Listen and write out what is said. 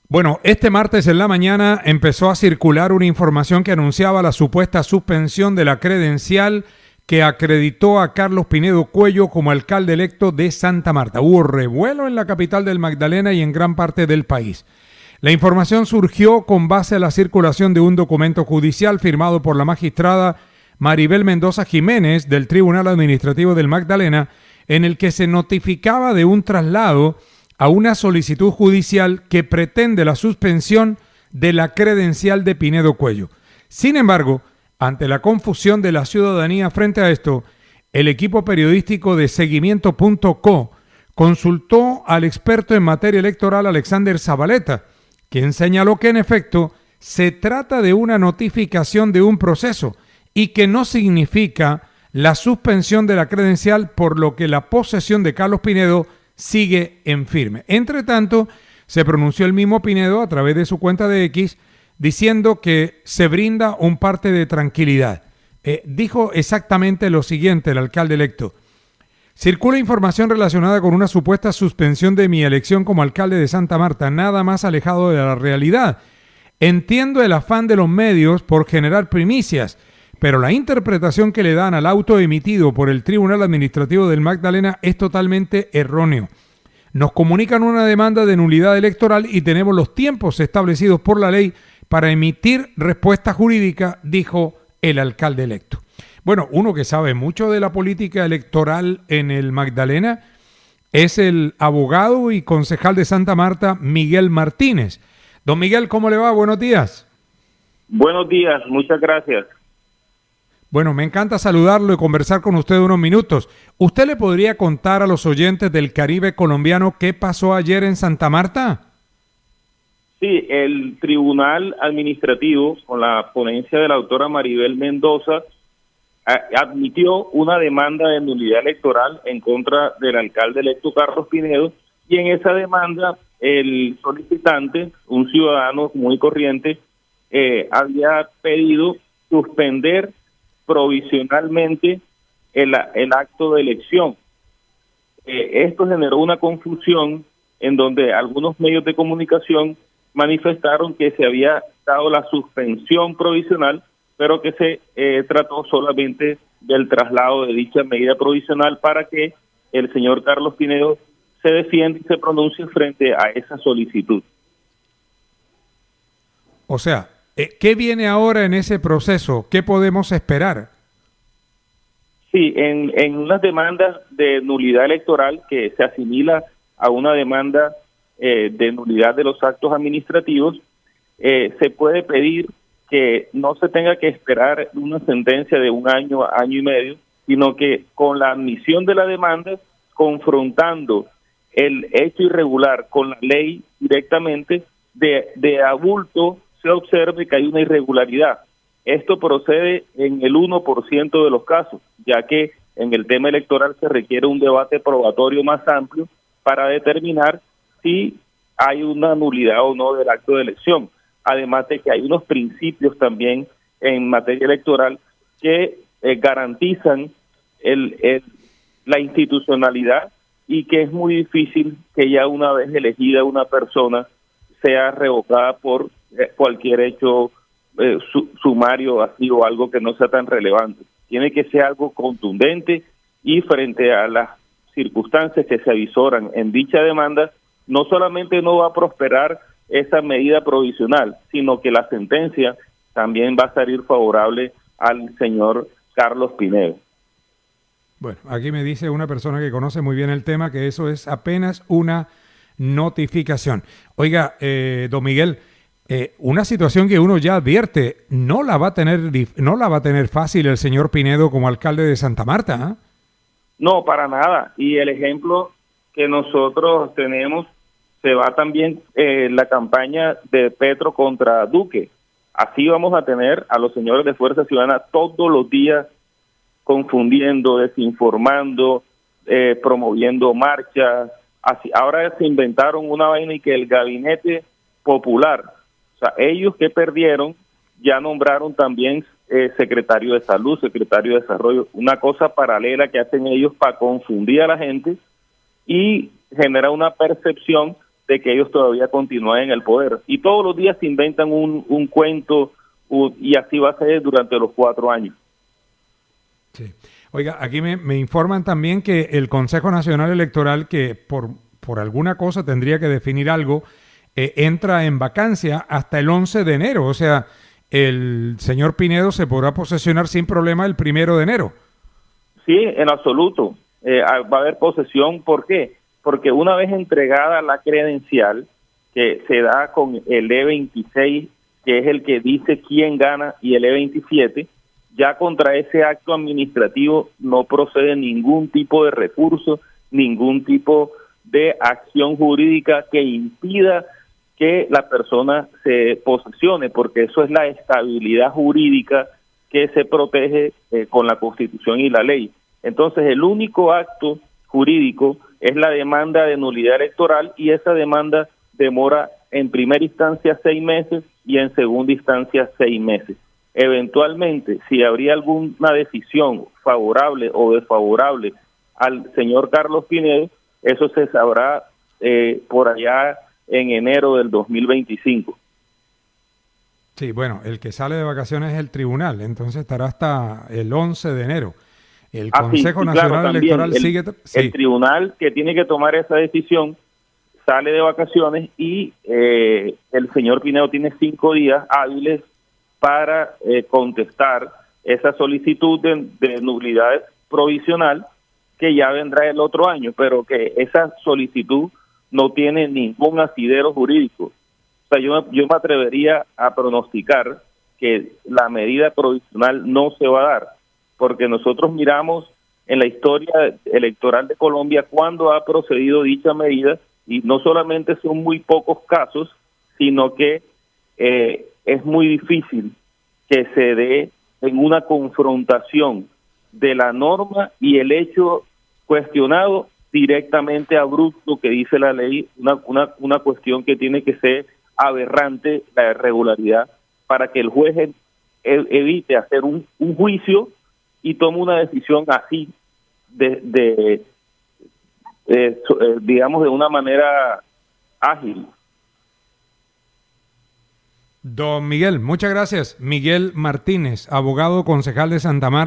Bueno, este martes en la mañana empezó a circular una información que anunciaba la supuesta suspensión de la credencial que acreditó a Carlos Pinedo Cuello como alcalde electo de Santa Marta. Hubo revuelo en la capital del Magdalena y en gran parte del país. La información surgió con base a la circulación de un documento judicial firmado por la magistrada Maribel Mendoza Jiménez del Tribunal Administrativo del Magdalena, en el que se notificaba de un traslado a una solicitud judicial que pretende la suspensión de la credencial de Pinedo Cuello. Sin embargo, ante la confusión de la ciudadanía frente a esto, el equipo periodístico de Seguimiento.co consultó al experto en materia electoral Alexander Zabaleta, quien señaló que en efecto se trata de una notificación de un proceso y que no significa la suspensión de la credencial, por lo que la posesión de Carlos Pinedo sigue en firme. Entre tanto, se pronunció el mismo Pinedo a través de su cuenta de X, diciendo que se brinda un parte de tranquilidad. Dijo exactamente lo siguiente el alcalde electo: circula información relacionada con una supuesta suspensión de mi elección como alcalde de Santa Marta, nada más alejado de la realidad. Entiendo el afán de los medios por generar primicias, pero la interpretación que le dan al auto emitido por el Tribunal Administrativo del Magdalena es totalmente erróneo. Nos comunican una demanda de nulidad electoral y tenemos los tiempos establecidos por la ley para emitir respuesta jurídica, dijo el alcalde electo. Bueno, uno que sabe mucho de la política electoral en el Magdalena es el abogado y concejal de Santa Marta, Miguel Martínez. Don Miguel, ¿cómo le va? Buenos días. Buenos días, muchas gracias. Bueno, me encanta saludarlo y conversar con usted unos minutos. ¿Usted le podría contar a los oyentes del Caribe colombiano qué pasó ayer en Santa Marta? Sí, el Tribunal Administrativo, con la ponencia de la doctora Maribel Mendoza, admitió una demanda de nulidad electoral en contra del alcalde electo Carlos Pinedo, y en esa demanda el solicitante, un ciudadano muy corriente, había pedido suspender provisionalmente el acto de elección. Esto generó una confusión en donde algunos medios de comunicación manifestaron que se había dado la suspensión provisional, pero que se trató solamente del traslado de dicha medida provisional para que el señor Carlos Pinedo se defienda y se pronuncie frente a esa solicitud. O sea, ¿qué viene ahora en ese proceso? ¿Qué podemos esperar? Sí, en unas demandas de nulidad electoral que se asimila a una demanda de nulidad de los actos administrativos, se puede pedir que no se tenga que esperar una sentencia de un año a año y medio, sino que con la admisión de la demanda, confrontando el hecho irregular con la ley directamente, de abulto se observe que hay una irregularidad. Esto procede en el 1% de los casos, ya que en el tema electoral se requiere un debate probatorio más amplio para determinar si hay una nulidad o no del acto de elección. Además de que hay unos principios también en materia electoral que garantizan la institucionalidad, y que es muy difícil que ya una vez elegida una persona sea revocada por cualquier hecho sumario así, o algo que no sea tan relevante. Tiene que ser algo contundente, y frente a las circunstancias que se avisoran en dicha demanda, no solamente no va a prosperar esa medida provisional, sino que la sentencia también va a salir favorable al señor Carlos Pinedo. Bueno, aquí me dice una persona que conoce muy bien el tema que eso es apenas una notificación. Oiga, don Miguel, una situación que uno ya advierte, no la va a tener fácil el señor Pinedo como alcalde de Santa Marta, ¿eh? No, para nada. Y el ejemplo que nosotros tenemos, se va también la campaña de Petro contra Duque. Así vamos a tener a los señores de Fuerza Ciudadana todos los días confundiendo, desinformando, promoviendo marchas. Así, ahora se inventaron una vaina y que el gabinete popular, o sea, ellos que perdieron ya nombraron también secretario de salud, secretario de desarrollo, una cosa paralela que hacen ellos para confundir a la gente y genera una percepción de que ellos todavía continúen en el poder. Y todos los días se inventan un cuento y así va a ser durante los 4 años. Sí. Oiga, aquí me informan también que el Consejo Nacional Electoral, que por alguna cosa tendría que definir algo, entra en vacancia hasta el 11 de enero. O sea, el señor Pinedo se podrá posesionar sin problema el 1 de enero. Sí, en absoluto. Va a haber posesión. ¿Por qué? Porque una vez entregada la credencial, que se da con el E26, que es el que dice quién gana, y el E27, ya contra ese acto administrativo no procede ningún tipo de recurso, ningún tipo de acción jurídica que impida que la persona se posesione, porque eso es la estabilidad jurídica que se protege con la Constitución y la ley. Entonces, el único acto jurídico es la demanda de nulidad electoral, y esa demanda demora en primera instancia 6 meses y en segunda instancia 6 meses. Eventualmente, si habría alguna decisión favorable o desfavorable al señor Carlos Pinedo, eso se sabrá por allá en enero del 2025. Sí, bueno, el que sale de vacaciones es el tribunal, entonces estará hasta el 11 de enero. El Consejo Nacional claro, Electoral sigue... El tribunal que tiene que tomar esa decisión sale de vacaciones y el señor Pinedo tiene 5 días hábiles para contestar esa solicitud de nulidad provisional, que ya vendrá el otro año, pero que esa solicitud no tiene ningún asidero jurídico. O sea, yo me atrevería a pronosticar que la medida provisional no se va a dar, porque nosotros miramos en la historia electoral de Colombia cuándo ha procedido dicha medida, y no solamente son muy pocos casos, sino que es muy difícil que se dé en una confrontación de la norma y el hecho cuestionado directamente abrupto que dice la ley, una cuestión que tiene que ser aberrante, la irregularidad, para que el juez evite hacer un juicio y tome una decisión así, digamos, de una manera ágil. Don Miguel, muchas gracias. Miguel Martínez, abogado concejal de Santa Marta.